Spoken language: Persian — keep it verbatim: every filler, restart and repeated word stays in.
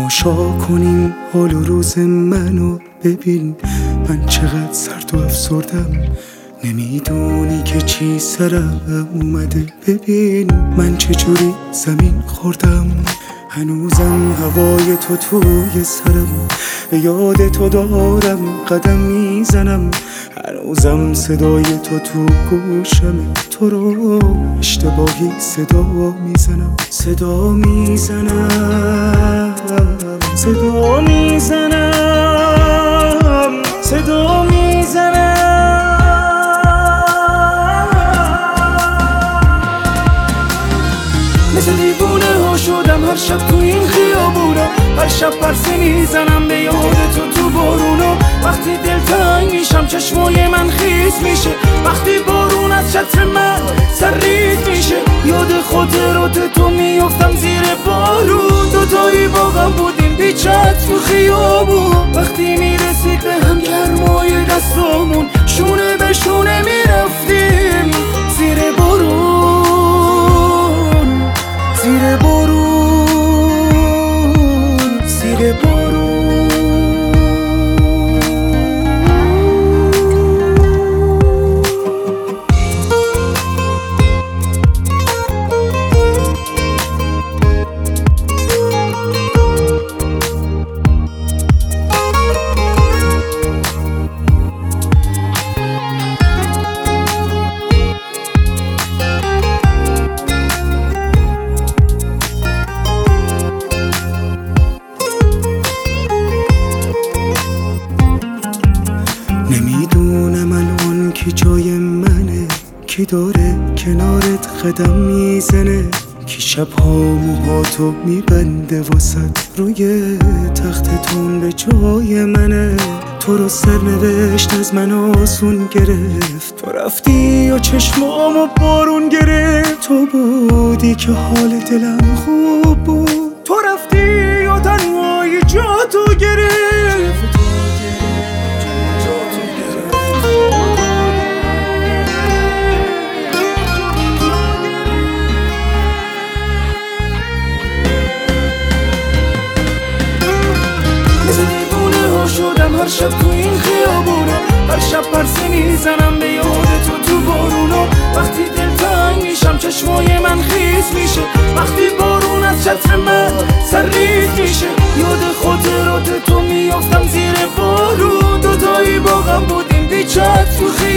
تماشا کنیم حال و روز منو ببین، من چقدر سرد و افسردم، نمیدونی که چی سرم اومده. ببین من چجوری زمین خوردم، هنوزم هوای تو توی سرم، یاد تو دارم قدم میزنم، هنوزم صدای تو تو گوشمه، تو رو اشتباهی صدا میزنم، صدا میزنم، صدا میزنم، صدا میزنم. مثل دیوونه ها شدم هر شب تو این خیابونا، هر شب پرسه میزنم به یاد تو تو بارونا. وقتی دلتنگ میشم چشمای من خیس میشه، وقتی بارون از چتر من سرریز میشه، یاد خاطرات تو میافتم زیر بارون. دوتایی با غم بودیم بی چتر تو خیابون، وقتی میرسید به هم گرمای دستامون، شونه به شونه میرفتیم زیر بارون، زیر بارون، زیر بارون. نمیدونم الان کی جای منه، کی داره کنارت قدم میزنه، کی شبها موهاتو میبنده واسد روی تختتون به جای منه. تو رو سرنوشت از من آسون گرفت، تو رفتی و چشمامو بارون گرفت، تو بودی که حال دلم خوب بود، تو رفتی و تنهایی جا تو گرفت. شدم هر شب تو این خیابونا، هر شب پرسه میزنم به یاد تو تو بارونا. وقتی دلتنگ میشم چشمای من خیس میشه، وقتی بارون از چتر من سرریز میشه، یاد خاطرات تو میافتم زیر بارون. دوتایی با غم بودیم بی چتر تو خیابونا.